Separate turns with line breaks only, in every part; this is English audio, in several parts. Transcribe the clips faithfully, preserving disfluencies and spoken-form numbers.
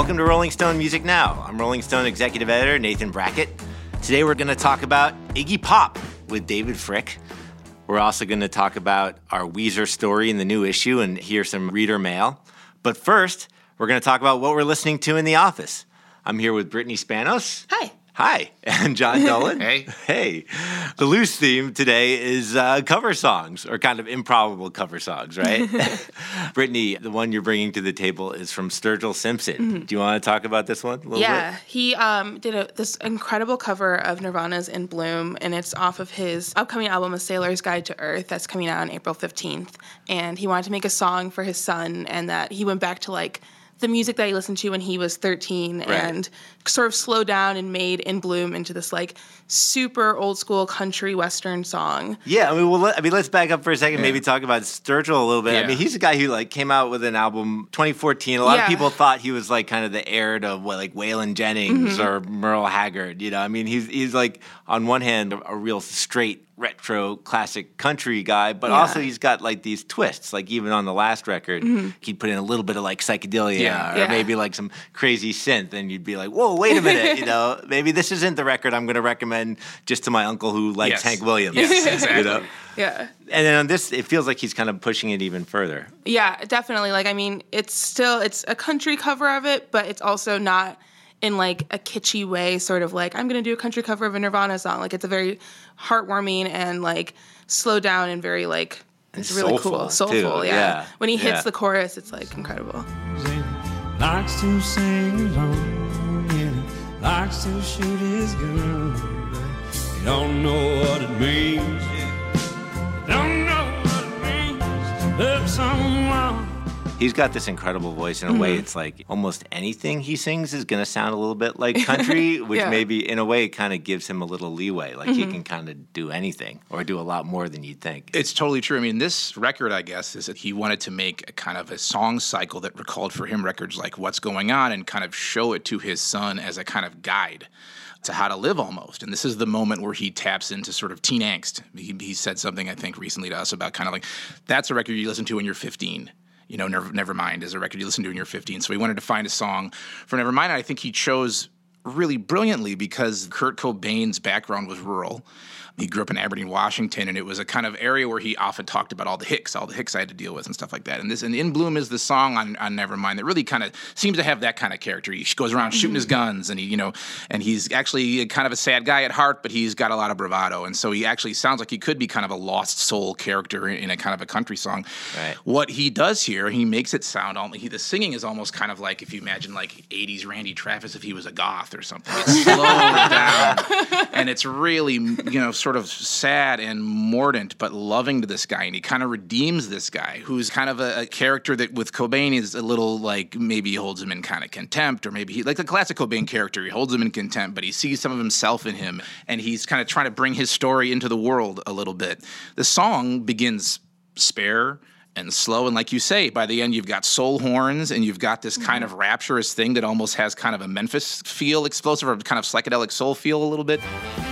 Welcome to Rolling Stone Music Now. I'm Rolling Stone executive editor Nathan Brackett. Today we're going to talk about Iggy Pop with David Fricke. We're also going to talk about our Weezer story in the new issue and hear some reader mail. But first, we're going to talk about what we're listening to in the office. I'm here with Brittany Spanos.
Hi.
Hi. And John Dolan.
Hey.
Hey. The loose theme today is uh, cover songs, or kind of improbable cover songs, right? Brittany, the one you're bringing to the table is from Sturgill Simpson. Mm-hmm. Do you want to talk about this one a little
yeah,
bit?
he um, did a, this incredible cover of Nirvana's In Bloom, and it's off of his upcoming album, A Sailor's Guide to Earth, that's coming out on April fifteenth. And he wanted to make a song for his son, and that he went back to, like, the music that he listened to when he was thirteen, right, and sort of slowed down and made In Bloom into this, like, super old school country western song.
Yeah, I mean, well, let, I mean, let's back up for a second, yeah. maybe talk about Sturgill a little bit. Yeah. I mean, he's a guy who, like, came out with an album twenty fourteen. A lot yeah. of people thought he was, like, kind of the heir to what, like Waylon Jennings mm-hmm. or Merle Haggard. You know, I mean, he's he's like on one hand a, a real straight retro classic country guy, but yeah. also he's got like these twists. Like even on the last record, mm-hmm. he'd put in a little bit of like psychedelia
yeah.
or
yeah.
maybe like some crazy synth, and you'd be like, "Whoa, wait a minute! You know, maybe this isn't the record I'm going to recommend just to my uncle who likes
yes.
Hank Williams."
Yes, exactly.
You know?
Yeah.
And then on this, it feels like he's kind of pushing it even further.
Yeah, definitely. Like, I mean, it's still it's a country cover of it, but it's also not in like a kitschy way, sort of like, I'm going to do a country cover of a Nirvana song. Like, it's a very heartwarming and like slow down and very like, it's
and
really
soulful,
cool. Soulful,
too.
yeah.
yeah.
When he hits
yeah.
the chorus, it's like incredible.
Likes to sing along, yeah. Likes to shoot his gun. You don't know what it means. You don't know what it means to love someone.
He's got this incredible voice. In a mm-hmm. way, it's like almost anything he sings is going to sound a little bit like country, which
yeah.
maybe in a way kind of gives him a little leeway. Like mm-hmm. he can kind of do anything or do a lot more than you'd think.
It's totally true. I mean, this record, I guess, is that he wanted to make a kind of a song cycle that recalled for him records like What's Going On and kind of show it to his son as a kind of guide to how to live almost. And this is the moment where he taps into sort of teen angst. He, he said something, I think, recently to us about kind of like, that's a record you listen to when you're fifteen. You know, Never, Nevermind is a record you listen to when you're fifteen. So he wanted to find a song for Nevermind. And I think he chose really brilliantly because Kurt Cobain's background was rural. He grew up in Aberdeen, Washington, and it was a kind of area where he often talked about all the hicks, all the hicks I had to deal with and stuff like that. And this, and In Bloom is the song on, on Nevermind that really kind of seems to have that kind of character. He goes around shooting his guns, and he, you know, and he's actually kind of a sad guy at heart, but he's got a lot of bravado. And so he actually sounds like he could be kind of a lost soul character in, in a kind of a country song.
Right.
What he does here, he makes it sound, he, the singing is almost kind of like if you imagine like eighties Randy Travis if he was a goth or something. It's slowed down, and it's really, you know, sort of sad and mordant, but loving to this guy. And he kind of redeems this guy, who's kind of a, a character that with Cobain is a little like maybe he holds him in kind of contempt, or maybe he, like the classic Cobain character, he holds him in contempt, but he sees some of himself in him, and he's kind of trying to bring his story into the world a little bit. The song begins spare and slow, and like you say, by the end you've got soul horns, and you've got this kind of rapturous thing that almost has kind of a Memphis feel, explosive, or kind of psychedelic soul feel a little bit.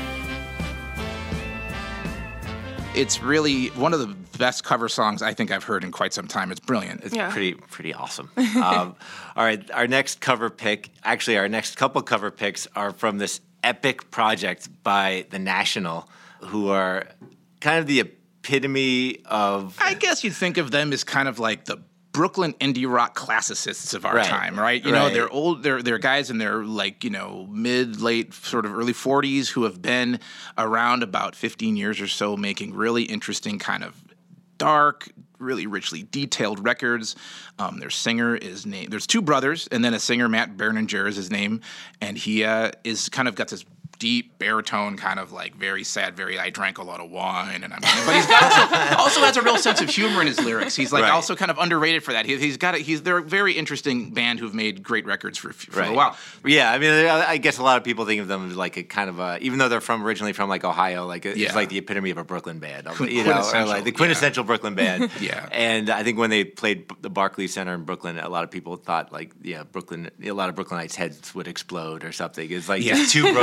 It's really one of the best cover songs I think I've heard in quite some time. It's brilliant.
It's
yeah.
pretty pretty awesome. um, all right, our next cover pick, actually our next couple cover picks are from this epic project by The National, who are kind of the epitome of...
I guess you'd think of them as kind of like the Brooklyn indie rock classicists of our
right.
time, right? You
right.
know, they're old, they're they're guys in their like, you know, mid, late, sort of early forties who have been around about fifteen years or so making really interesting kind of dark, really richly detailed records. Um, their singer is named, there's two brothers, and then a singer, Matt Berninger is his name, and he uh, is kind of got this deep baritone, kind of like very sad, very I drank a lot of wine, and I'm. But he's got also, also has a real sense of humor in his lyrics. He's like right. also kind of underrated for that. He, he's got a, he's they're a very interesting band who've made great records for, for
right.
a while.
Yeah, I mean, I guess a lot of people think of them as like a kind of a, even though they're from originally from like Ohio, like it's
yeah.
like the epitome of a Brooklyn band,
Qu-
you know, or like the quintessential
yeah.
Brooklyn band.
yeah,
and I think when they played the Barclays Center in Brooklyn, a lot of people thought like, yeah, Brooklyn, a lot of Brooklynites' heads would explode or something. It's like
yeah.
just too Brooklyn.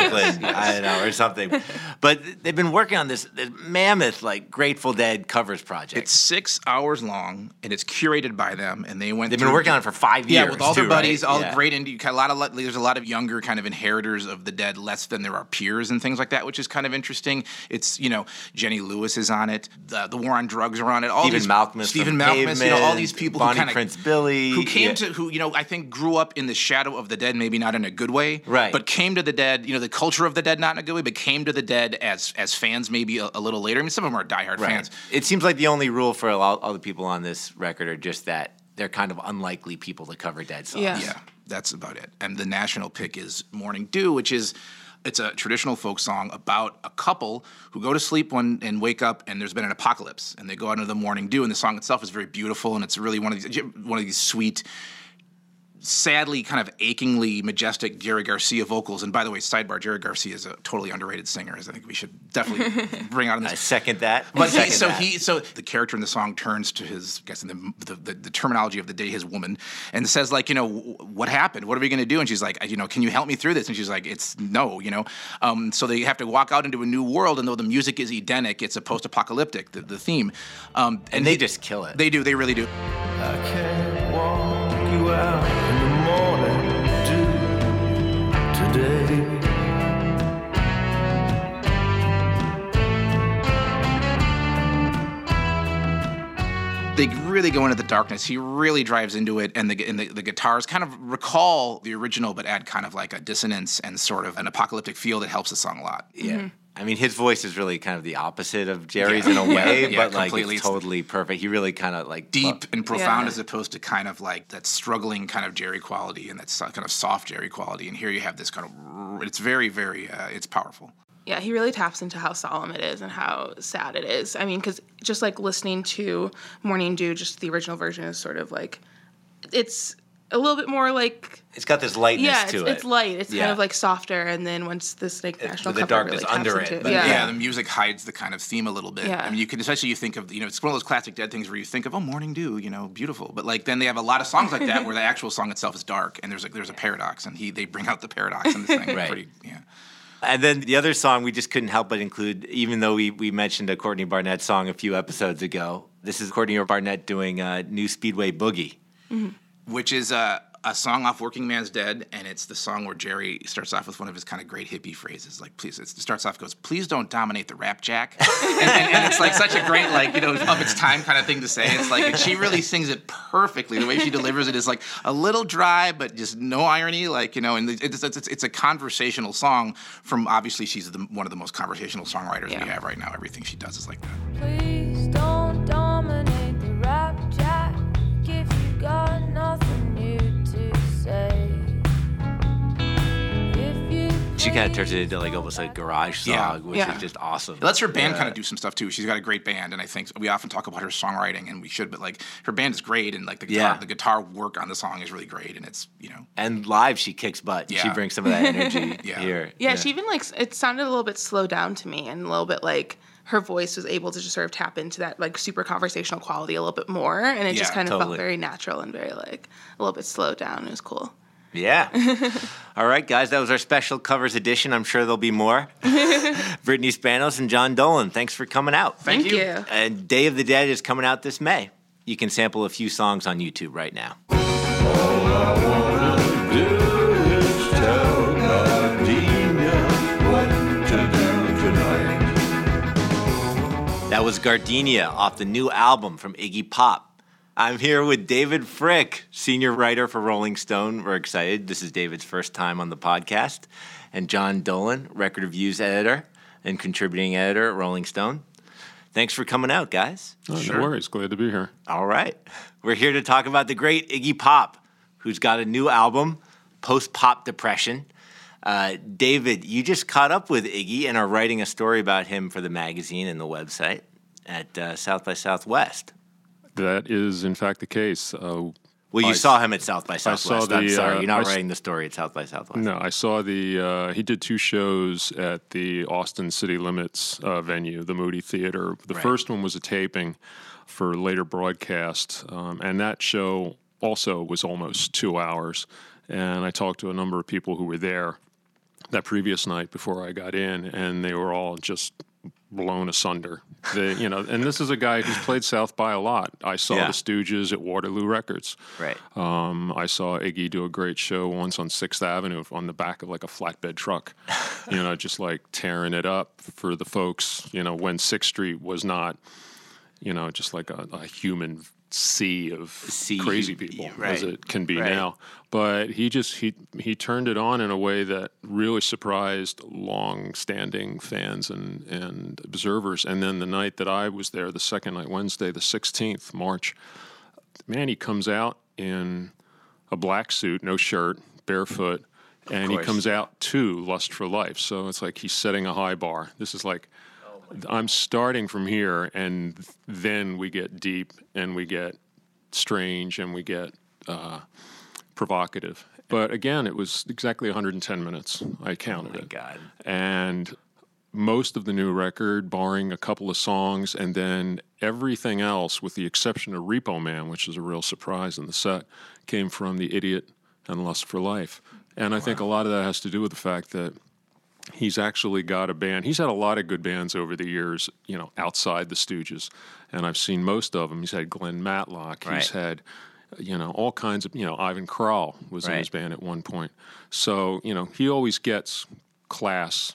I know, or something. But they've been working on this, this mammoth, like, Grateful Dead covers project.
It's six hours long, and it's curated by them, and they went
They've
through,
been working on it for five years,
Yeah, with all
too,
their buddies,
right?
all
yeah.
great indie, a lot of, there's a lot of younger kind of inheritors of the Dead, less than there are peers and things like that, which is kind of interesting. It's, you know, Jenny Lewis is on it, the, the War on Drugs are on it, all
Stephen
these,
Malkmus
Stephen
from
Malkmus, you know, all these people
Bonnie
who kind of,
Prince Billy,
who came
yeah.
to, who, you know, I think grew up in the shadow of the Dead, maybe not in a good way,
right?
But came to the Dead, you know, the culture of the Dead, not in a good way, but came to the Dead as as fans, maybe a, a little later. I mean, some of them are diehard
right.
fans.
It seems like the only rule for all, all the people on this record are just that they're kind of unlikely people to cover Dead songs.
Yeah.
Yeah, that's about it. And the national pick is Morning Dew, which is it's a traditional folk song about a couple who go to sleep one and wake up and there's been an apocalypse and they go out into the morning dew, and the song itself is very beautiful, and it's really one of these one of these sweet, sadly kind of achingly majestic Jerry Garcia vocals. And by the way, sidebar, Jerry Garcia is a totally underrated singer, as I think we should definitely bring out in this.
I second that.
But
second
he, so
that.
he, so the character in the song turns to his, I guess in the, the, the, the terminology of the day, his woman, and says like, you know, what happened? What are we going to do? And she's like, you know, can you help me through this? And she's like, it's no, you know. Um, so they have to walk out into a new world, and though the music is Edenic, it's a post-apocalyptic, the, the theme. Um,
and,
and
they
he,
just kill it.
They do. They really do.
I can't walk you out in the morning dew today.
They really go into the darkness. He really drives into it, and the and the, the guitars kind of recall the original, but add kind of like a dissonance and sort of an apocalyptic feel that helps the song a lot.
Yeah.
Mm-hmm.
I mean, his voice is really kind of the opposite of Jerry's
Yeah.
in a way,
Yeah,
but like
completely.
it's totally perfect. He really kind of like
Deep and profound,
Yeah.
as opposed to kind of like that struggling kind of Jerry quality and that so- kind of soft Jerry quality. And here you have this kind of, it's very, very, uh, it's powerful.
Yeah, he really taps into how solemn it is and how sad it is. I mean, because just like listening to Morning Dew, just the original version is sort of like, it's a little bit more like,
It's got this lightness
yeah, it's,
to it.
it's light. It's
Yeah.
kind of like softer, and then once this like national
the
cover
darkness
really taps
under
into
it,
it,
but
yeah.
Yeah, the music hides the kind of theme a little bit.
Yeah.
I mean, you can, especially you think of, you know, it's one of those classic Dead things where you think of, oh, Morning Dew, you know, beautiful. But like then they have a lot of songs like that where the actual song itself is dark, and there's a, there's a paradox, and he they bring out the paradox in this thing.
Right.
Pretty, yeah.
And then the other song we just couldn't help but include, even though we, we mentioned a Courtney Barnett song a few episodes ago, this is Courtney Barnett doing uh, New Speedway Boogie.
Mm-hmm.
Which is a, a song off Working Man's Dead, and it's the song where Jerry starts off with one of his kind of great hippie phrases, like, please, it starts off, goes, please don't dominate the rap jack. and, and, and it's like such a great, like, you know, of its time kind of thing to say. It's like, and she really sings it perfectly. The way she delivers it is like a little dry, but just no irony, like, you know, and it's, it's, it's, it's a conversational song from, obviously, she's the, one of the most conversational songwriters
Yeah.
we have right now. Everything she does is like that.
Please don't dominate the rap jack if you got nothing new to say. If you
She kind of turns it into like almost a garage song,
Yeah.
which
Yeah.
is just awesome.
It lets her band
Yeah.
kind of do some stuff too. She's got a great band, and I think we often talk about her songwriting, and we should, but like her band is great, and like the guitar,
Yeah.
the guitar work on the song is really great, and it's, you know,
And live, she kicks butt. She
Yeah.
brings some of that energy
Yeah.
here.
Yeah, she even like it sounded a little bit slowed down to me, and a little bit like her voice was able to just sort of tap into that like super conversational quality a little bit more, and it just
Yeah,
kind of
totally.
felt very natural and very like a little bit slowed down. It was cool.
Yeah. All right, guys, that was our special covers edition. I'm sure there'll be more. Brittany Spanos and John Dolan, thanks for coming out.
Thank, you. you.
And Day of the Dead is coming out this May. You can sample a few songs on YouTube right now.
All I wanna do is tell Gardenia what to do tonight.
That was Gardenia off the new album from Iggy Pop. I'm here with David Frick, senior writer for Rolling Stone. We're excited. This is David's first time on the podcast. And John Dolan, record reviews editor and contributing editor at Rolling Stone. Thanks for coming out, guys.
Oh, no worries. Glad to be here.
All right. We're here to talk about the great Iggy Pop, who's got a new album, Post-Pop Depression. Uh, David, you just caught up with Iggy and are writing a story about him for the magazine and the website at uh, South by Southwest.
That is, in fact, the case. Uh,
Well, you
I-
saw him at South by Southwest.
saw the,
I'm sorry,
uh,
you're not
I s-
writing the story at South by Southwest.
no, I saw the, uh, he did two shows at the Austin City Limits uh, venue, the Moody Theater. The
Right.
first one was a taping for later broadcast, um, and that show also was almost two hours. And I talked to a number of people who were there. that previous night before I got in, and they were all just blown asunder. They, you know, and this is a guy who's played South by a lot. I saw
Yeah.
the Stooges at Waterloo Records.
Right.
Um, I saw Iggy do a great show once on Sixth Avenue on the back of like a flatbed truck, you know, just like tearing it up for the folks, you know, when Sixth Street was not, you know, just like a, a human sea of
Sea,
crazy people
right.
as it can be
Right.
now. But he just he he turned it on in a way that really surprised long-standing fans and and observers. And then the night that I was there, the second night, Wednesday, the sixteenth March, man, he comes out in a black suit, no shirt, barefoot, and he
course.
comes out to Lust for Life. So it's like he's setting a high bar. This is like I'm starting from here, and then we get deep, and we get strange, and we get uh, provocative. But again, it was exactly one hundred ten minutes. I counted
Oh my
it.
God.
And most of the new record, barring a couple of songs, and then everything else, with the exception of Repo Man, which is a real surprise in the set, came from The Idiot and Lust for Life. And I think a lot of that has to do with the fact that he's actually got a band. He's had a lot of good bands over the years, you know, outside the Stooges, and I've seen most of them. He's had Glenn Matlock.
Right.
He's had, you know, all kinds of, you know, Ivan Kral was in
Right.
his band at one point. So, you know, he always gets class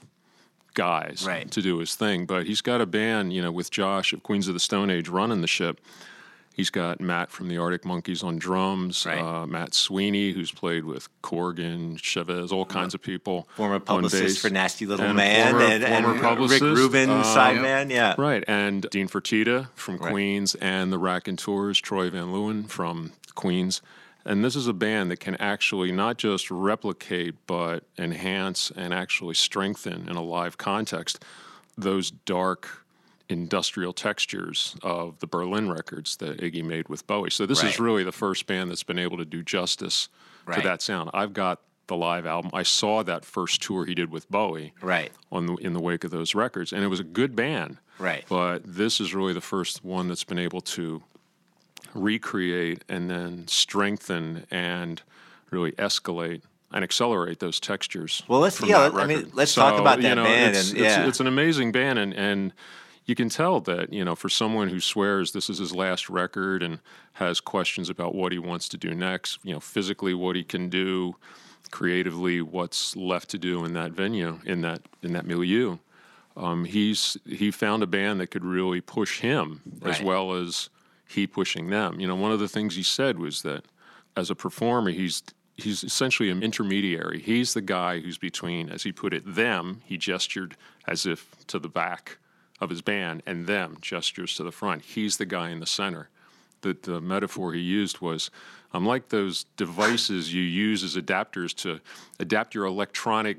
guys
Right.
to do his thing, but he's got a band, you know, with Josh of Queens of the Stone Age running the ship. He's got Matt from the Arctic Monkeys on drums,
Right.
uh, Matt Sweeney, who's played with Corgan, Chavez, all kinds of people.
Former
on
publicist
bass.
for Nasty Little
And
Man
former-
and, and
former
Rick
publicist,
Rubin,
uh,
sideman, yeah.
Right, and Dean Fertitta from
Right.
Queens, and the Raconteurs, Troy Van Leeuwen from Queens. And this is a band that can actually not just replicate, but enhance and actually strengthen in a live context those dark industrial textures of the Berlin records that Iggy made with Bowie. So this
Right.
is really the first band that's been able to do justice
Right.
to that sound. I've got the live album. I saw that first tour he did with Bowie
Right.
on the, in the wake of those records, and it was a good band.
Right.
But this is really the first one that's been able to recreate and then strengthen and really escalate and accelerate those textures.
Well, let's-
from
yeah,
that
let- I mean,
record.
let's talk about
you
that
know,
band
It's,
and-
it's,
yeah.
it's an amazing band, and and you can tell that, you know, for someone who swears this is his last record and has questions about what he wants to do next, you know, physically what he can do, creatively what's left to do in that venue, in that in that milieu. Um, he's he found a band that could really push him as
Right.
well as he pushing them. You know, one of the things he said was that as a performer, he's he's essentially an intermediary. He's the guy who's between, as he put it, them. He gestured as if to the back of his band, and them gestures to the front. He's the guy in the center. The, the metaphor he used was, I'm like those devices you use as adapters to adapt your electronic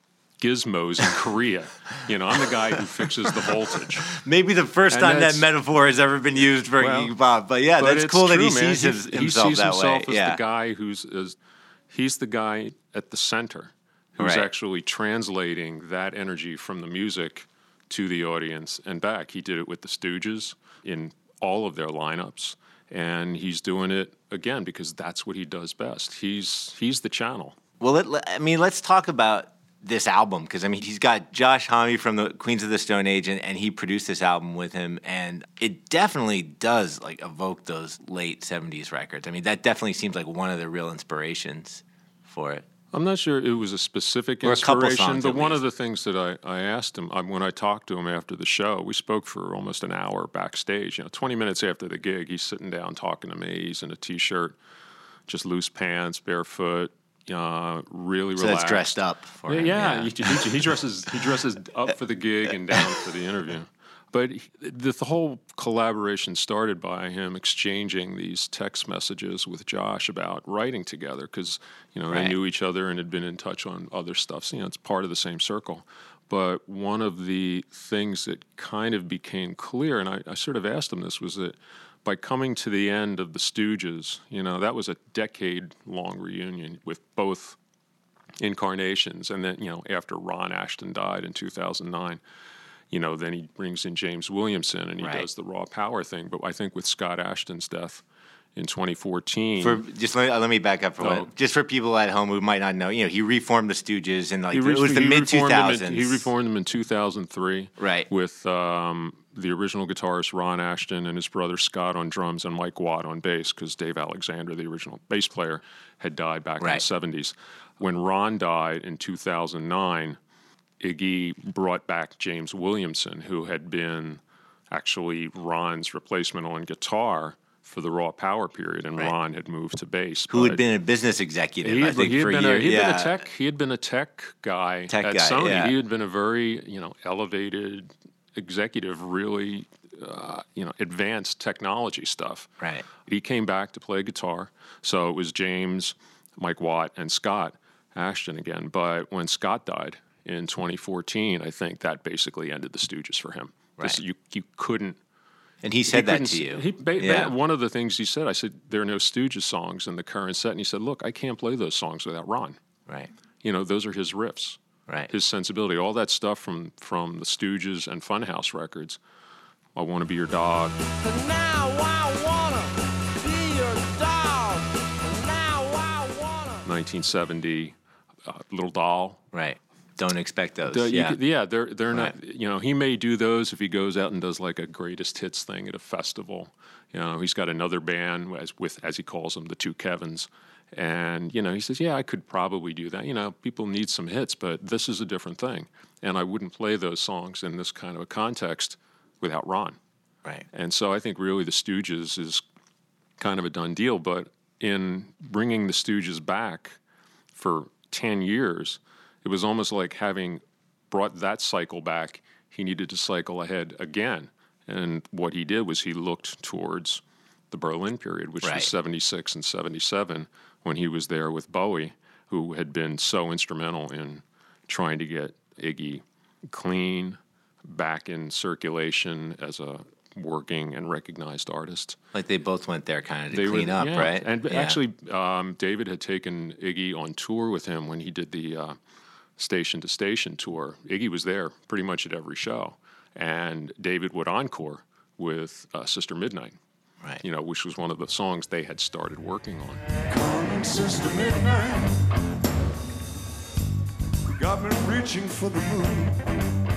gizmos in Korea. You know, I'm the guy who fixes the voltage.
Maybe the first
And
time that
that's-
metaphor has ever been used for
Well,
Iggy Pop. But yeah,
But
that's
it's
cool that
true,
he
man.
sees his,
he,
himself
he sees
that
himself
way.
as
yeah.
the guy who's is, he's the guy at the center who's
Right.
actually translating that energy from the music to the audience and back. He did it with the Stooges in all of their lineups, and he's doing it again because that's what he does best. He's he's the channel.
Well, let, let- I mean, let's talk about this album because I mean, he's got Josh Homme from the Queens of the Stone Age, and, and he produced this album with him, and it definitely does like evoke those late seventies records. I mean, that definitely seems like one of the real inspirations for it.
I'm not sure it was a specific
Or a couple
inspiration,
songs,
but
at
one of
least.
the things that I, I asked him I, when I talked to him after the show, we spoke for almost an hour backstage. You know, twenty minutes after the gig, he's sitting down talking to me. He's in a t-shirt, just loose pants, barefoot, uh, really
So
relaxed.
that's dressed up for
Yeah,
him.
yeah. He, he, he dresses he dresses up for the gig and down for the interview. But he, the, the whole collaboration started by him exchanging these text messages with Josh about writing together because, you know,
Right.
they knew each other and had been in touch on other stuff. So, you know, it's part of the same circle. But one of the things that kind of became clear, and I, I sort of asked him this, was that by coming to the end of the Stooges, you know, that was a decade-long reunion with both incarnations. And then, you know, after Ron Ashton died in two thousand nine, you know, then he brings in James Williamson and he
Right.
does the raw power thing. But I think with Scott Ashton's death in twenty fourteen.
For just let, let me back up for
Oh.
one. Just for people at home who might not know, you know, he reformed the Stooges in like
He
it
re-
was the
he
mid two
reformed them in-
thousands.
He reformed them in two thousand three.
Right.
With um, the original guitarist Ron Ashton and his brother Scott on drums and Mike Watt on bass, because Dave Alexander, the original bass player, had died back in
Right.
the seventies. When Ron died in two thousand nine, Iggy brought back James Williamson, who had been actually Ron's replacement on guitar for the Raw Power period, and
Right.
Ron had moved to bass.
who had
But
been a business executive,
he
I
had,
think,
he had
for
been
years.
a, he had
yeah.
been a tech. He had been a tech guy
Tech
at
guy,
Sony.
yeah.
He had been a very you know elevated executive, really uh, you know advanced technology stuff.
Right.
He came back to play guitar, so it was James, Mike Watt, and Scott Ashton again. But when Scott died in twenty fourteen, I think that basically ended the Stooges for him. This-
Right.
you you couldn't.
And he said
he
that
couldn't
to
s-
you.
He, ba- ba-
yeah.
One of the things he said, I said, there are no Stooges songs in the current set. And he said, look, I can't play those songs without Ron.
Right.
You know, those are his riffs,
Right.
his sensibility, all that stuff from, from the Stooges and Funhouse records. I Want to Be Your Dog.
And now I wanna be your dog. And now I wanna.
nineteen seventy, uh, Little Doll.
Right. Don't expect those.
The- you
yeah.
could- yeah, they're they're
Right.
not. You know, he may do those if he goes out and does like a greatest hits thing at a festival. You know, he's got another band as with as he calls them, the two Kevins, and you know, he says, yeah, I could probably do that. You know, people need some hits, but this is a different thing, and I wouldn't play those songs in this kind of a context without Ron.
Right.
And so I think really the Stooges is kind of a done deal. But in bringing the Stooges back for ten years, it was almost like having brought that cycle back, he needed to cycle ahead again. And what he did was he looked towards the Berlin period, which
Right.
was seventy-six and seventy-seven, when he was there with Bowie, who had been so instrumental in trying to get Iggy clean, back in circulation as a working and recognized artist.
Like they both went there kind of to
They
clean
were,
up,
yeah.
right?
And
Yeah.
actually, um, David had taken Iggy on tour with him when he did the uh, Station to Station tour. Iggy was there pretty much at every show, and David would encore with uh, Sister Midnight,
Right.
you know, which was one of the songs they had started working on.
Coming Sister Midnight, got me reaching for the moon.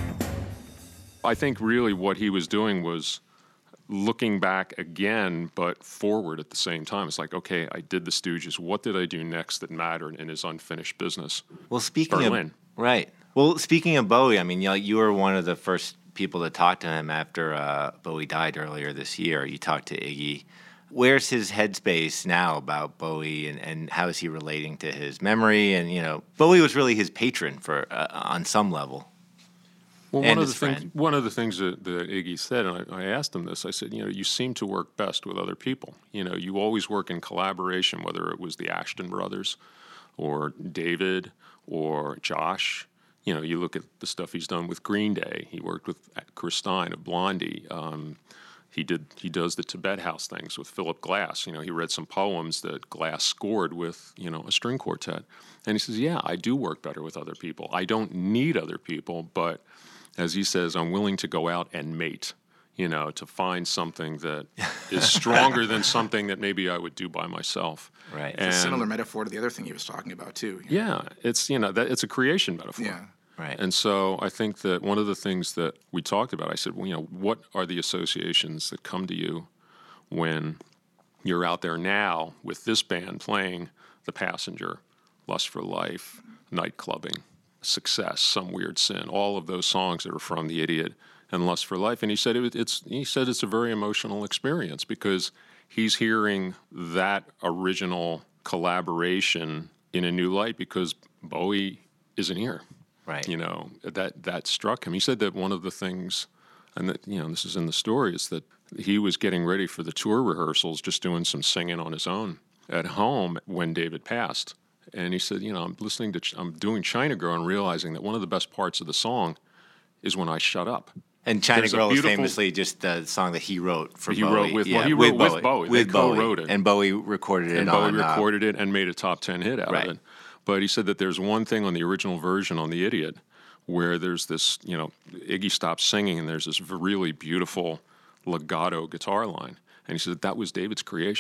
I think really what he was doing was looking back again, but forward at the same time. It's like, okay, I did the Stooges. What did I do next that mattered in his unfinished business?
Well, speaking
Berlin.
of right. Well, speaking of Bowie, I mean, you know, you were one of the first people to talk to him after uh, Bowie died earlier this year. You talked to Iggy. Where's his headspace now about Bowie, and, and how is he relating to his memory? And you know, Bowie was really his patron for uh, on some level.
Well,
and
one of
his
the things
friend.
one of the things that, that Iggy said, and I, I asked him this, I said, you know, you seem to work best with other people. You know, you always work in collaboration, whether it was the Ashton brothers, or David, or Josh. You know, you look at the stuff he's done with Green Day. He worked with Chris Stein of Blondie. Um, he did he does the Tibet House things with Philip Glass. You know, he read some poems that Glass scored with, you know, a string quartet. And he says, yeah, I do work better with other people. I don't need other people, but as he says, I'm willing to go out and mate, you know, to find something that is stronger than something that maybe I would do by myself.
Right.
It's a similar metaphor to the other thing he was talking about too. you know?
Yeah, it's, you know, that it's a creation metaphor.
Yeah.
Right.
And so I think that one of the things that we talked about, I said, well, you know, what are the associations that come to you when you're out there now with this band playing The Passenger, Lust for Life, Night Clubbing, Success, Some Weird Sin, all of those songs that are from The Idiot and Lust for Life. And he said it, it's he said it's a very emotional experience because he's hearing that original collaboration in a new light because Bowie isn't here.
Right.
You know, that that struck him. He said that one of the things, and that, you know, this is in the story, is that he was getting ready for the tour rehearsals, just doing some singing on his own at home when David passed. And he said, you know, I'm listening to, I'm doing China Girl and realizing that one of the best parts of the song is when I shut up.
And China
There's a
Girl is
beautiful-
famously just the song that he wrote for
He
Bowie.
wrote with-
yeah,
well, he wrote with Bowie. They
With Bowie.
co-wrote it.
And Bowie recorded it
And Bowie
on... uh,
recorded it and made a top ten hit out
Right.
of it. But he said that there's one thing on the original version on The Idiot where there's this, you know, Iggy stops singing and there's this really beautiful legato guitar line. And he said that, that was David's creation.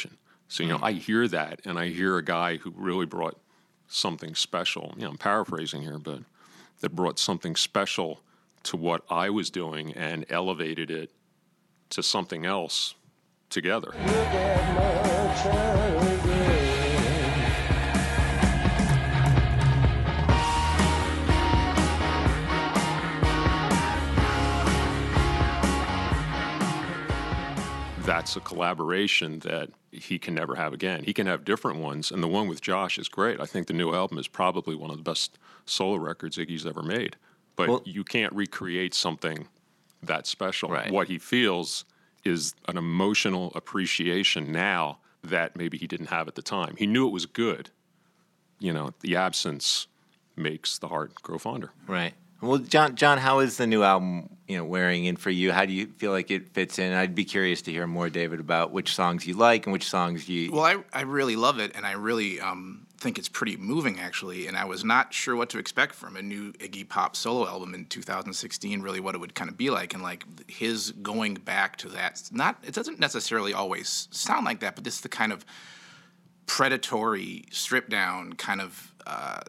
So, you know, I hear that, and I hear a guy who really brought something special. You know, I'm paraphrasing here, but that brought something special to what I was doing and elevated it to something else together. That's a collaboration that he can never have again. He can have different ones, and the one with Josh is great. I think the new album is probably one of the best solo records Iggy's ever made. But well, you can't recreate something that special.
Right.
What he feels is an emotional appreciation now that maybe he didn't have at the time. He knew it was good. You know, the absence makes the heart grow fonder.
Right. Well, John, John, how is the new album, you know, wearing in for you? How do you feel like it fits in? I'd be curious to hear more, David, about which songs you like and which songs you...
Well, I, I really love it, and I really um, think it's pretty moving, actually, and I was not sure what to expect from a new Iggy Pop solo album in two thousand sixteen, really what it would kind of be like, and, like, his going back to that. Not It doesn't necessarily always sound like that, but this is the kind of predatory, stripped-down kind of... Uh,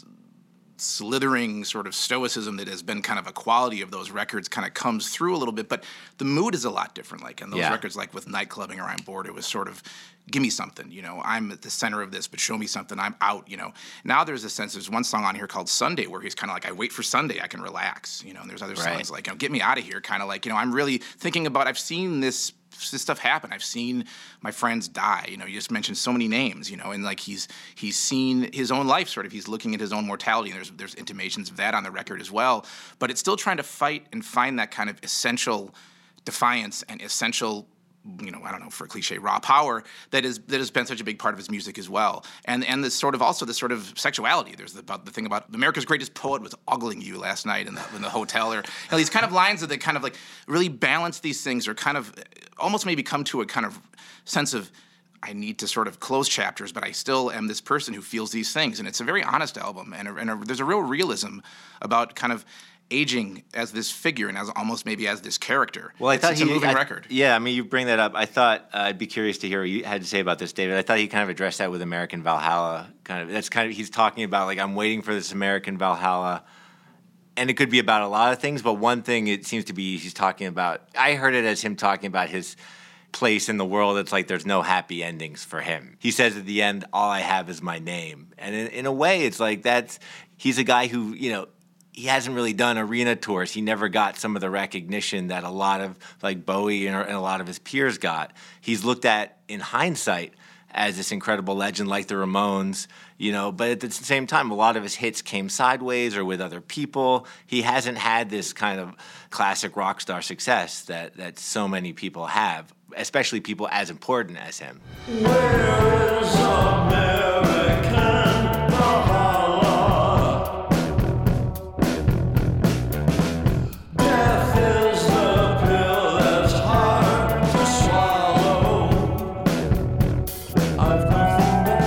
slithering sort of stoicism that has been kind of a quality of those records kind of comes through a little bit, but the mood is a lot different. Like in those
yeah.
records, like with Nightclubbing or I'm Bored, it was sort of, give me something, you know, I'm at the center of this, but show me something, I'm out, you know. Now there's a sense, there's one song on here called Sunday where he's kind of like, I wait for Sunday, I can relax, you know, and there's other
right.
songs like, you know, get me out of here, kind of like, you know, I'm really thinking about, I've seen this this stuff happen. I've seen my friends die. You know, you just mentioned so many names, you know, and like he's he's seen his own life sort of. He's looking at his own mortality, and there's there's intimations of that on the record as well. But it's still trying to fight and find that kind of essential defiance and essential, you know, I don't know, for a cliche, raw power that is that has been such a big part of his music as well. And and this sort of also this sort of sexuality. There's the, about the thing about America's greatest poet was ogling you last night in the in the hotel, or you know, these kind of lines that they kind of like really balance these things, or kind of almost maybe come to a kind of sense of, I need to sort of close chapters, but I still am this person who feels these things. And it's a very honest album, and, a, and a, there's a real realism about kind of aging as this figure and as almost maybe as this character.
Well, I
it's,
thought
it's
he,
a moving
I,
record.
Yeah, I mean, you bring that up. I thought uh, I'd be curious to hear what you had to say about this, David. I thought he kind of addressed that with American Valhalla. Kind of, that's kind of he's talking about like, I'm waiting for this American Valhalla, and it could be about a lot of things. But one thing it seems to be he's talking about. I heard it as him talking about his place in the world. It's like there's no happy endings for him. He says at the end, all I have is my name, and in, in a way, it's like that's he's a guy who, you know, he hasn't really done arena tours. He never got some of the recognition that a lot of like Bowie and, and a lot of his peers got. He's looked at in hindsight as this incredible legend like the Ramones, you know, but at the same time, a lot of his hits came sideways or with other people. He hasn't had this kind of classic rock star success that, that so many people have, especially people as important as him.
Where's American Valhalla? Death is the pill that's hard to swallow. I've nothing but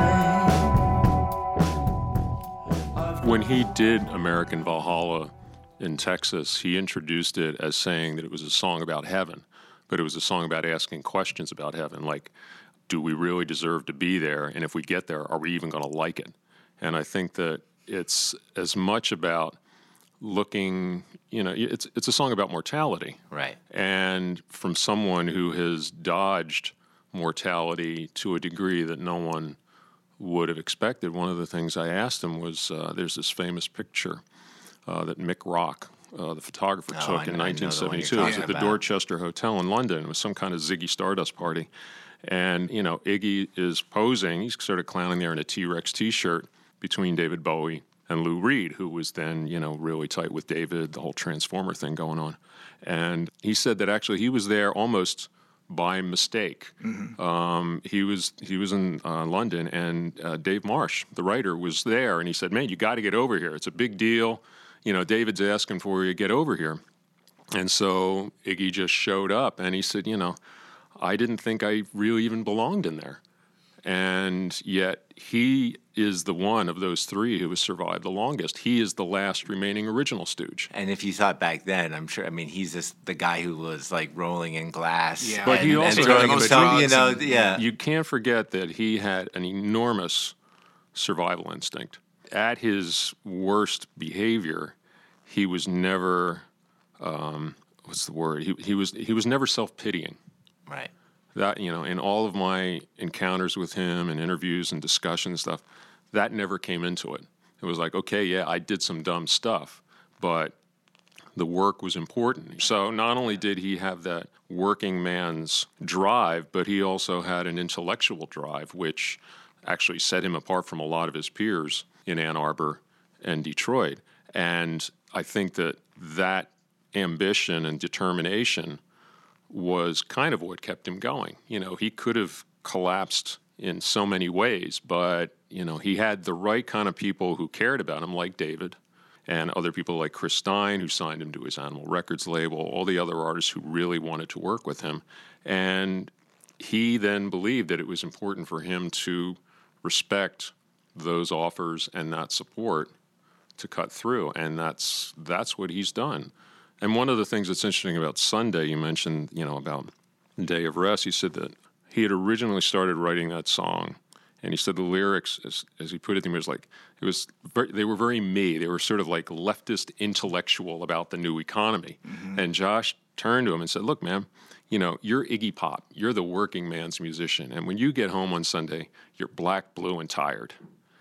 my name.
When he did American Valhalla in Texas, he introduced it as saying that it was a song about heaven, but it was a song about asking questions about heaven, like, do we really deserve to be there? And if we get there, are we even going to like it? And I think that it's as much about looking, you know, it's it's a song about mortality.
Right.
And from someone who has dodged mortality to a degree that no one would have expected, one of the things I asked him was, uh, there's this famous picture uh, that Mick Rock, uh, the photographer,
Oh,
took
I know-
in
I know
nineteen seventy-two.
the
It
one
was
you're
at the
talking about.
Dorchester Hotel in London. It was some kind of Ziggy Stardust party. And, you know, Iggy is posing. He's sort of clowning there in a T-Rex T-shirt between David Bowie and Lou Reed, who was then, you know, really tight with David, the whole Transformer thing going on. And he said that actually he was there almost by mistake. Mm-hmm. Um, he was he was in uh, London, and uh, Dave Marsh, the writer, was there, and he said, man, you got to get over here. It's a big deal. You know, David's asking for you to get over here. And so Iggy just showed up, and he said, you know, I didn't think I really even belonged in there. And yet he is the one of those three who has survived the longest. He is the last remaining original Stooge.
And if you thought back then, I'm sure, I mean, he's just the guy who was like rolling in glass.
Yeah.
But
and,
he also
and
had
throwing
most
himself,
drugs
you know,
and-
yeah.
You can't forget that he had an enormous survival instinct. At his worst behavior, he was never, um, what's the word? He, he was he was never self-pitying.
Right.
That, you know, in all of my encounters with him and interviews and discussion and stuff, that never came into it. It was like, okay, yeah, I did some dumb stuff, but the work was important. So not only did he have that working man's drive, but he also had an intellectual drive, which actually set him apart from a lot of his peers in Ann Arbor and Detroit. And I think that that ambition and determination was kind of what kept him going. You know, he could have collapsed in so many ways, but, you know, he had the right kind of people who cared about him, like David, and other people like Chris Stein, who signed him to his Animal Records label, all the other artists who really wanted to work with him. And he then believed that it was important for him to respect those offers and that support to cut through, and that's that's what he's done. And one of the things that's interesting about Sunday, you mentioned, you know, about Day of Rest, he said that he had originally started writing that song, and he said the lyrics, as, as he put it to me, was like, it was very, they were very me. They were sort of like leftist intellectual about the new economy. Mm-hmm. And Josh turned to him and said, look, man, you know, you're Iggy Pop. You're the working man's musician. And when you get home on Sunday, you're black, blue, and tired.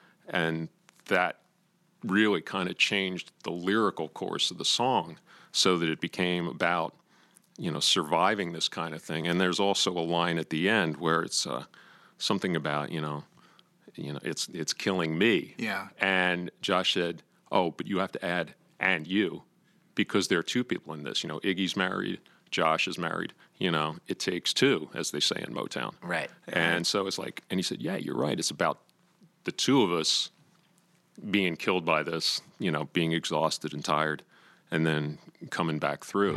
And that really kind of changed the lyrical course of the song, so that it became about, you know, surviving this kind of thing. And there's also a line at the end where it's uh, something about, you know, you know, it's it's killing me.
Yeah.
And Josh said, oh, but you have to add and you, because there are two people in this. You know, Iggy's married, Josh is married. You know, it takes two, as they say in Motown.
Right.
And so it's like, and he said, yeah, you're right. It's about the two of us being killed by this, you know, being exhausted and tired, and then coming back through.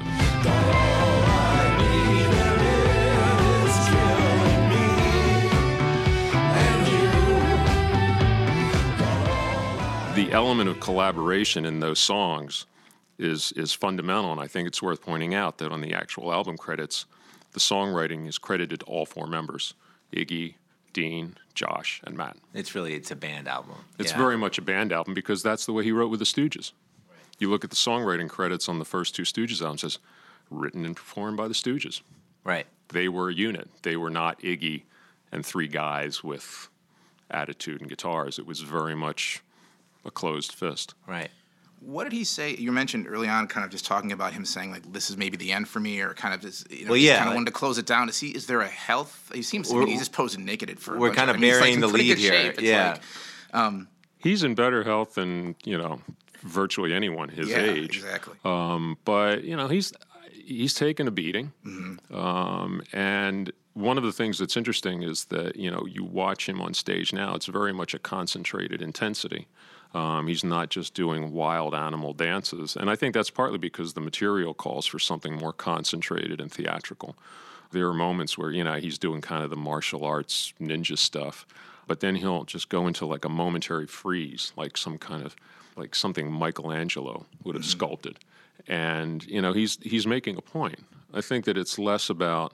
The element of collaboration in those songs is is fundamental, and I think it's worth pointing out that on the actual album credits, the songwriting is credited to all four members: Iggy, Dean, Josh, and Matt.
It's really, it's a band album.
It's
yeah.
very much a band album because that's the way he wrote with the Stooges. You look at the songwriting credits on the first two Stooges albums, it says, written and performed by the Stooges.
Right.
They were a unit. They were not Iggy and three guys with attitude and guitars. It was very much a closed fist.
Right.
What did he say? You mentioned early on, kind of just talking about him saying like, "This is maybe the end for me," or kind of just, you know,
well,
just
yeah,
kind of
like,
wanted to close it down. Is he? Is there a health? He seems to me he's just posing naked for. A
we're
bunch
kind
of,
of
I mean,
burying
he's like
the
in pretty
lead
good
here.
shape. It's
Yeah.
Like, um,
He's in better health than, you know, virtually anyone his
yeah,
age.
Exactly.
Um, but you know, he's he's taken a beating,
Mm-hmm.
um, and one of the things that's interesting is that, you know, you watch him on stage now. It's very much a concentrated intensity. Um, he's not just doing wild animal dances, and I think that's partly because the material calls for something more concentrated and theatrical. There are moments where, you know, he's doing kind of the martial arts ninja stuff, but then he'll just go into like a momentary freeze, like some kind of, like something Michelangelo would have mm-hmm. sculpted. And, you know, he's he's making a point. I think that it's less about,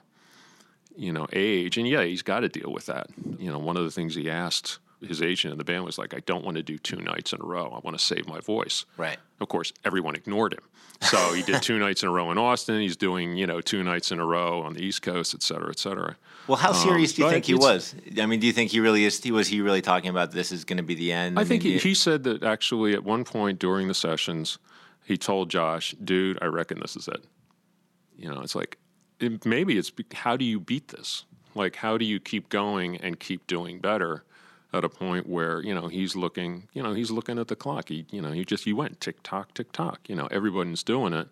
you know, age. And, yeah, he's got to deal with that. You know, one of the things he asked his agent in the band was like, I don't want to do two nights in a row. I want to save my voice.
Right.
Of course, everyone ignored him. So he did two nights in a row in Austin. He's doing, you know, two nights in a row on the East Coast, et cetera, et cetera.
Well, how serious
um,
do you think he
it's,
was? I mean, do you think he really is? He was he really talking about this is going to be the end?
I, I think
mean,
he,
it,
he said that actually at one point during the sessions, he told Josh, dude, I reckon this is it. You know, it's like, it, maybe it's, how do you beat this? Like, how do you keep going and keep doing better at a point where, you know, he's looking, you know, he's looking at the clock. He, you know, he just, he went tick tock, tick tock. You know, everybody's doing it.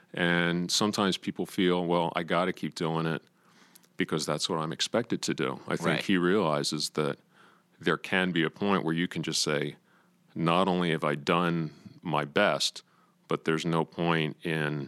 And sometimes people feel, well, I got to keep doing it because that's what I'm expected to do. I think
right.
he realizes that there can be a point where you can just say, not only have I done my best, but there's no point in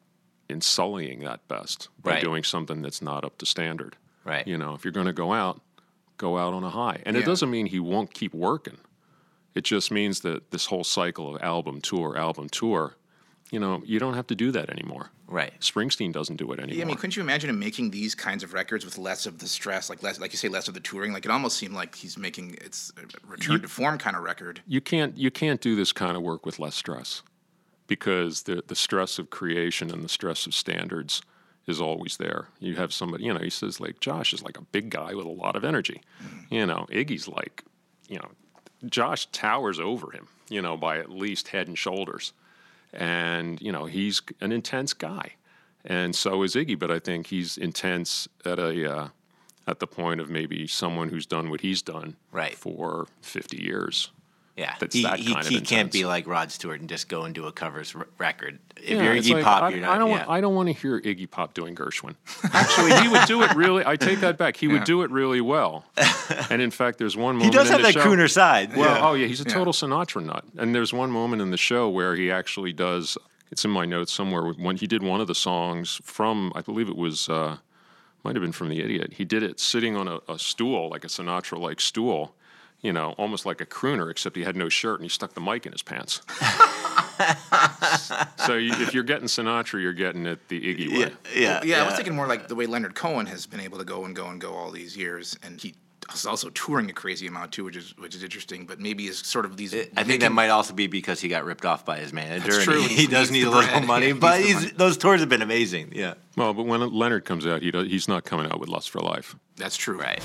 in sullying that best by
right.
doing something that's not up to standard.
Right.
You know, if you're going to go out, go out on a high. And
Yeah.
it doesn't mean he won't keep working. It just means that this whole cycle of album, tour, album, tour, you know, you don't have to do that anymore.
Right.
Springsteen doesn't do it anymore.
Yeah, I mean, couldn't you imagine him making these kinds of records with less of the stress, like less, like you say, less of the touring? Like it almost seemed like he's making it's a return
You-
to form kind of record.
You can't you can't do this kind of work with less stress, because the the stress of creation and the stress of standards is always there. You have somebody, you know, he says like Josh is like a big guy with a lot of energy.
Mm.
You know, Iggy's like, you know, Josh towers over him, you know, by at least head and shoulders. And, you know, he's an intense guy. And so is Iggy, but I think he's intense at a uh, at the point of maybe someone who's done what he's done
Right.
for fifty years.
Yeah,
That's
he,
that
he,
kind of
he can't
intense.
be like Rod Stewart and just go and do a covers r- record. If
Yeah,
you're
it's
Iggy
like,
Pop,
I,
you're not.
I don't
yeah.
want. I don't want to hear Iggy Pop doing Gershwin. Actually, he would do it really. I take that back. He would do it really well. And in fact, there's one
he
moment.
does
in
have
the
that
show,
crooner side.
Well,
yeah.
oh yeah, he's a total Sinatra nut. And there's one moment in the show where he actually does. It's in my notes somewhere. When he did one of the songs from, I believe it was, uh, might have been from The Idiot. He did it sitting on a, a stool, like a Sinatra-like stool. You know, almost like a crooner, except he had no shirt and he stuck the mic in his pants. So you, if you're getting Sinatra, you're getting it the Iggy way.
yeah, yeah,
yeah, I was thinking more like the way Leonard Cohen has been able to go and go and go all these years, and he is also touring a crazy amount too, which is which is interesting. But maybe is sort of these.
I think that might also be because he got ripped off by his manager.
That's
and
true.
He,
He
he does
needs
need a
the
little
bread.
money,
Yeah, he
but
needs the
he's,
money.
those tours have been amazing. Yeah,
Well, but when Leonard comes out, he does, he's not coming out with Lust for Life.
That's true.
right.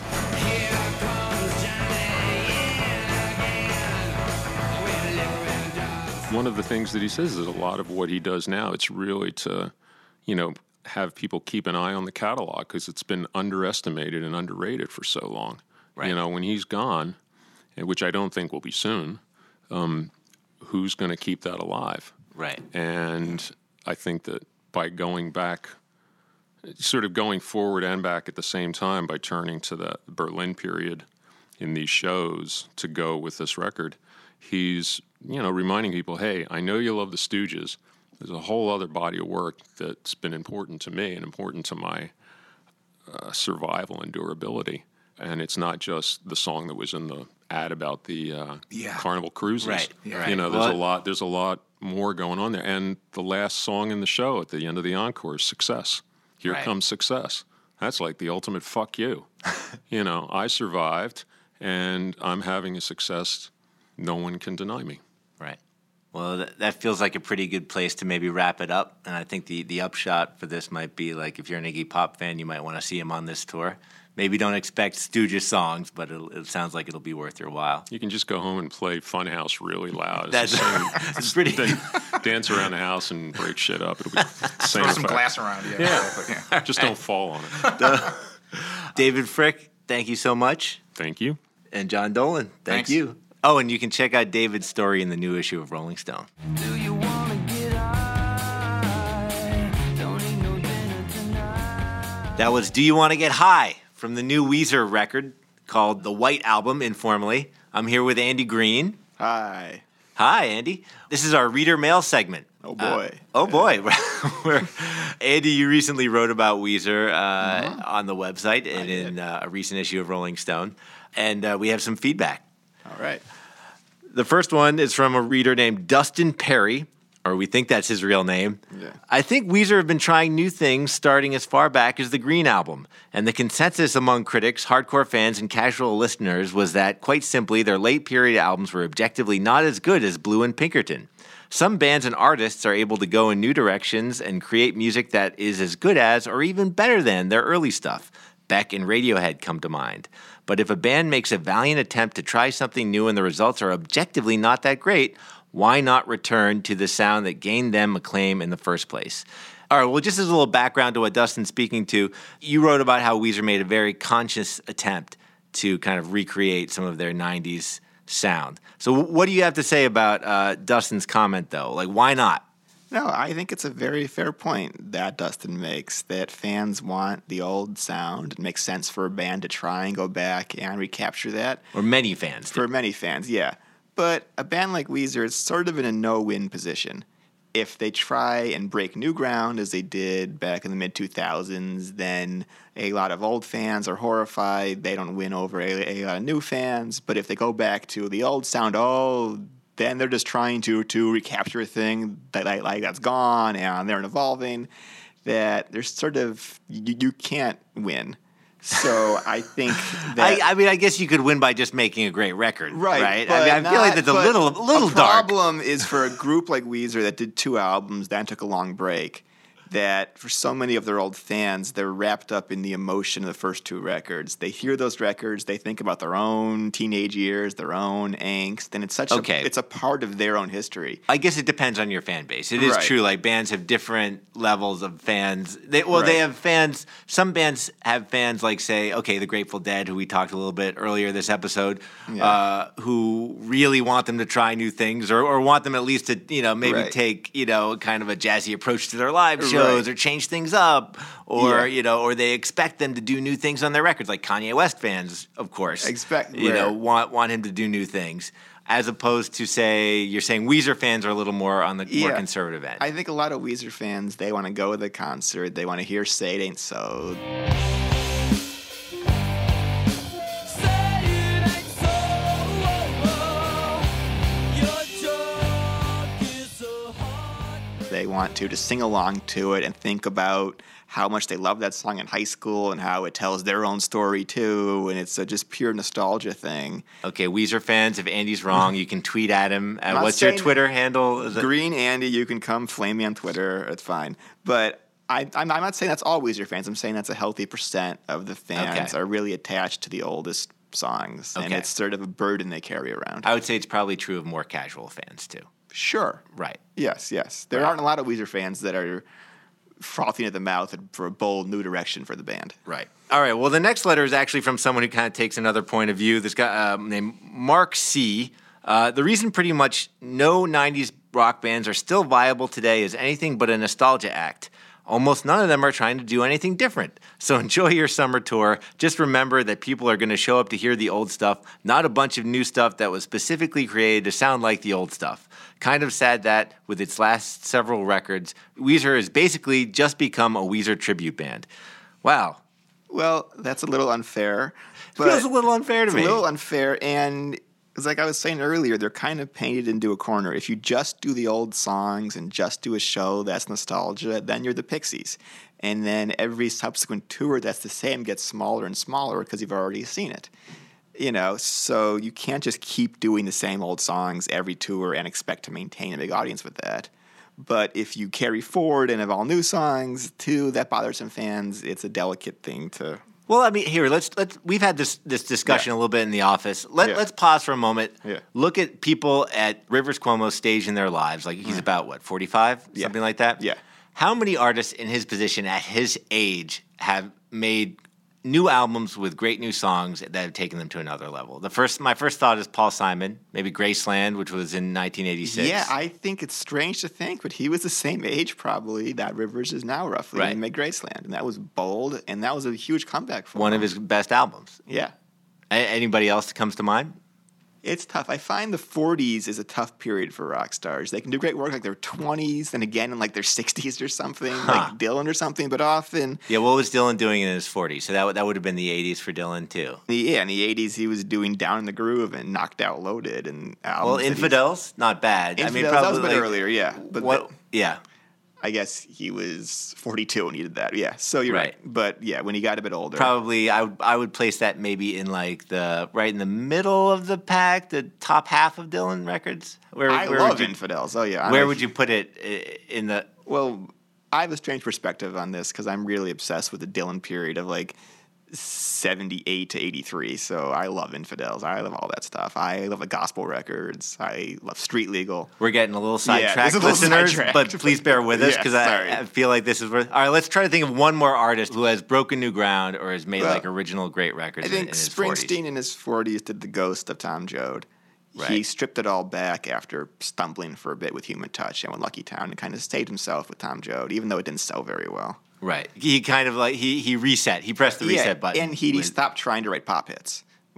One of the things that he says is a lot of what he does now, it's really to, you know, have people keep an eye on the catalog because it's been underestimated and underrated for so long.
Right.
You know, when he's gone, and which I don't think will be soon, um, who's going to keep that alive?
Right.
And I think that by going back, sort of going forward and back at the same time by turning to the Berlin period in these shows to go with this record, he's, you know, reminding people, hey, I know you love the Stooges. There's a whole other body of work that's been important to me and important to my uh, survival and durability. And it's not just the song that was in the ad about the uh,
Yeah.
Carnival Cruises.
Right,
yeah.
You know, there's
Well,
a lot. There's a lot more going on there. And the last song in the show at the end of the encore is "Success." Here
Right.
comes success. That's like the ultimate fuck you. You know, I survived, and I'm having a success no one can deny me.
Right. Well, that, that feels like a pretty good place to maybe wrap it up. And I think the, the upshot for this might be like if you're an Iggy Pop fan, you might want to see him on this tour. Maybe don't expect Stooges songs, but it'll, it sounds like it'll be worth your while.
You can just go home and play Funhouse really loud.
That's it's pretty.
Then dance around the house and break shit up. It'll be the same
Throw some
effect.
glass around. Yeah.
Yeah.
yeah.
Just don't fall on it.
David Frick, thank you so much.
Thank you.
And John Dolan, thank
Thanks.
you. Oh, and you can check out David's story in the new issue of Rolling Stone.
Do you wanna get high? Don't eat no dinner tonight.
That was Do You Want to Get High from the new Weezer record called The White Album, informally. I'm here with Andy Green.
Hi.
Hi, Andy. This is our reader mail segment.
Oh, boy.
Uh, oh, boy. Where, Andy, you recently wrote about Weezer uh,
Uh-huh.
on the website and in uh, a recent issue of Rolling Stone. And uh, we have some feedback.
All right.
The first one is from a reader named Dustin Perry, or we think that's his real name.
Yeah.
I think Weezer have been trying new things starting as far back as the Green Album. And the consensus among critics, hardcore fans, and casual listeners was that, quite simply, their late period albums were objectively not as good as Blue and Pinkerton. Some bands and artists are able to go in new directions and create music that is as good as, or even better than, their early stuff. Beck and Radiohead come to mind. But if a band makes a valiant attempt to try something new and the results are objectively not that great, why not return to the sound that gained them acclaim in the first place? All right, well, just as a little background to what Dustin's speaking to, you wrote about how Weezer made a very conscious attempt to kind of recreate some of their nineties sound. So what do you have to say about uh, Dustin's comment, though? Like, why not?
No, I think it's a very fair point that Dustin makes, that fans want the old sound. It makes sense for a band to try and go back and recapture that.
Or many fans do.
For many fans, yeah. But a band like Weezer is sort of in a no-win position. if they try and break new ground as they did back in the mid two thousands, then a lot of old fans are horrified. They don't win over a, a lot of new fans. But if they go back to the old sound, oh, then they're just trying to to recapture a thing that like, like that's gone, and they're evolving. That there's sort of you, you can't win. So I think that
I, I mean, I guess you could win by just making a great record, right? right?
But
I mean, I feel like
not-
that's a
but
little, a little
a
dark.
problem is for a group like Weezer that did two albums, then took a long break. That for so many of their old fans, they're wrapped up in the emotion of the first two records. They hear those records, they think about their own teenage years, their own angst, and it's such
Okay.
a it's a part of their own history.
I guess it depends on your fan base. It is
Right.
true. Like bands have different levels of fans. They, well, they
Right.
have fans. Some bands have fans like, say, okay, the Grateful Dead, who we talked a little bit earlier this episode,
Yeah.
uh, who really want them to try new things, or, or want them at least to, you know, maybe
Right.
take, you know, kind of a jazzy approach to their live shows,
Right.
or change things up, or
Yeah.
you know, or they expect them to do new things on their records. Like Kanye West fans, of course,
Expect-
you know,
right.
want want him to do new things. As opposed to, say, you're saying Weezer fans are a little more on the more
Yeah.
conservative end.
I think a lot of Weezer fans, they want to go to the concert, they want to hear Say It Ain't So. They want to just sing along to it and think about how much they love that song in high school and how it tells their own story too, and it's a just pure nostalgia thing.
Okay, Weezer fans, if Andy's wrong, you can tweet at him. Uh,
not
what's your
saying-
Twitter handle? Is it-
Green Andy, you can come flame me on Twitter. It's fine. But I, I'm, I'm not saying that's all Weezer fans. I'm saying that's a healthy percent of the fans
Okay.
are really attached to the oldest songs, and
Okay.
it's sort of a burden they carry around.
I would say it's probably true of more casual fans too.
Sure.
Right.
Yes, yes. There aren't a lot of Weezer fans that are frothing at the mouth for a bold new direction for the band.
Right. All right. Well, the next letter is actually from someone who kind of takes another point of view. This guy um, named Mark C. Uh, the reason pretty much no nineties rock bands are still viable today is anything but a nostalgia act. Almost none of them are trying to do anything different. So enjoy your summer tour. Just remember that people are going to show up to hear the old stuff, not a bunch of new stuff that was specifically created to sound like the old stuff. Kind of sad that, with its last several records, Weezer has basically just become a Weezer tribute band. Wow.
Well, that's a little unfair. But
Feels a little unfair to
it's
me.
a little unfair, and it's like I was saying earlier, they're kind of painted into a corner. If you just do the old songs and just do a show that's nostalgia, then you're the Pixies. And then every subsequent tour that's the same gets smaller and smaller because you've already seen it. You know, so you can't just keep doing the same old songs every tour and expect to maintain a big audience with that. But if you carry forward and have all new songs too, that bothers some fans. It's a delicate thing to.
Well, I mean, here let's let's. We've had this this discussion
Yeah.
a little bit in the office. Let
Yeah.
Let's pause for a moment.
Yeah.
Look at people at Rivers Cuomo's stage in their lives. Like he's about what forty-five,
Yeah.
something like that.
Yeah.
How many artists in his position at his age have made new albums with great new songs that have taken them to another level? The first, my first thought is Paul Simon, maybe Graceland, which was in nineteen eighty-six.
Yeah, I think it's strange to think, but he was the same age probably that Rivers is now roughly
Right.
and made Graceland. And that was bold, and that was a huge comeback for
one
him.
of his best albums.
Yeah.
A- anybody else that comes to mind?
It's tough. I find the forties is a tough period for rock stars. They can do great work like their twenties, and again in like their sixties or something, like Dylan or something, but often
Yeah, what was Dylan doing in his forties? So that would- that would have been the eighties for Dylan too.
yeah, in the eighties he was doing Down in the Groove and Knocked Out Loaded and albums.
Well,
that he's-
Infidels, not bad. I mean,
Infidels,
probably
that was a bit
like,
earlier, yeah. But
what?
the-
yeah,
I guess he was forty-two when he did that. Yeah, so you're right.
Right.
But yeah, when he got a bit older.
probably. I would I would place that maybe in like the right in the middle of the pack, the top half of Dylan records. Where,
I
where
love
would you,
Infidels. Oh yeah.
Where
I'm a-
would you put it i- in the?
Well, I have a strange perspective on this because I'm really obsessed with the Dylan period of like seventy-eight to eighty-three. So I love Infidels. I love all that stuff. I love the gospel records. I love Street Legal.
We're getting a little
Yeah,
sidetracked,
it's a little
listeners,
sidetracked.
but please bear with us
Yeah,
because
sorry.
I, I feel like this is worth. All right, let's try to think of one more artist who has broken new ground or has made
Well,
like original great records.
I
in-
think
in his
Springsteen
forties.
in his forties did The Ghost of Tom Joad. He
Right.
stripped it all back after stumbling for a bit with Human Touch and with Lucky Town and kind of saved himself with Tom Joad, even though it didn't sell very well.
Right. He kind of like he he reset. He pressed the reset button.
And he, he
with-
stopped trying to write pop hits,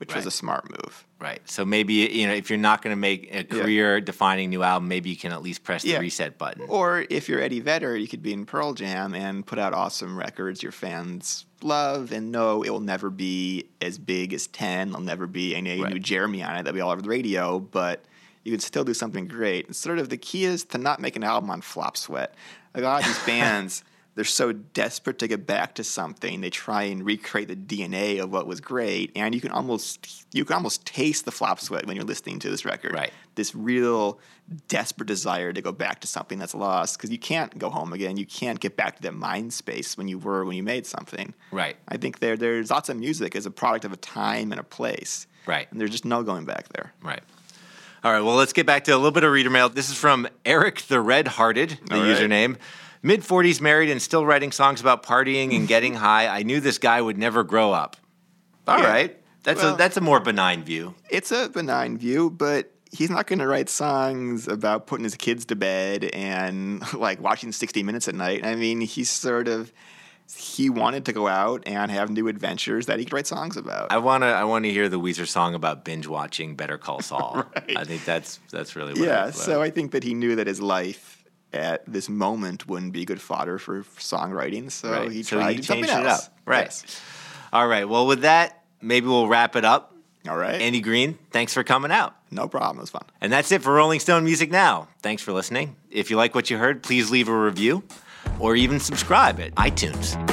which
right.
was a smart move.
Right. So maybe, you know, if you're not going to make a career-defining new album, maybe you can at least press the
yeah.
reset button.
Or if you're Eddie Vedder, you could be in Pearl Jam and put out awesome records your fans love and know it will never be as big as ten. There'll never be any
right.
new Jeremy on it that'll be all over the radio, but you could still do something great. And sort of the key is to not make an album on Flop Sweat. A lot of these bands, they're so desperate to get back to something, they try and recreate the D N A of what was great, and you can almost you can almost taste the Flop Sweat when you're listening to this record.
Right.
This real desperate desire to go back to something that's lost, because you can't go home again. You can't get back to that mind space when you were when you made something.
Right.
I think there there's lots of music as a product of a time and a place.
Right.
And there's just no going back there.
Right. All right, well, let's get back to a little bit of reader mail. This is from Eric the Red-Hearted, the
All right.
username. mid-forties, married, and still writing songs about partying and getting high. I knew this guy would never grow up. All
yeah.
right. That's
well,
a that's a more benign view.
It's a benign view, but he's not going to write songs about putting his kids to bed and like watching sixty minutes at night. I mean, he's sort of he wanted to go out and have new adventures that he could write songs about.
I wanna I wanna hear the Weezer song about binge watching Better Call Saul.
Right.
I think that's that's really what
yeah.
I,
So I think that he knew that his life at this moment wouldn't be good fodder for songwriting. So
right.
he
so
tried
he
to do something
changed it
else.
up. Right.
Yes.
All right. Well, with that, maybe we'll wrap it up.
All right.
Andy Green, thanks for coming out.
No problem. It was fun.
And that's it for Rolling Stone Music Now. Thanks for listening. If you like what you heard, please leave a review or even subscribe at iTunes.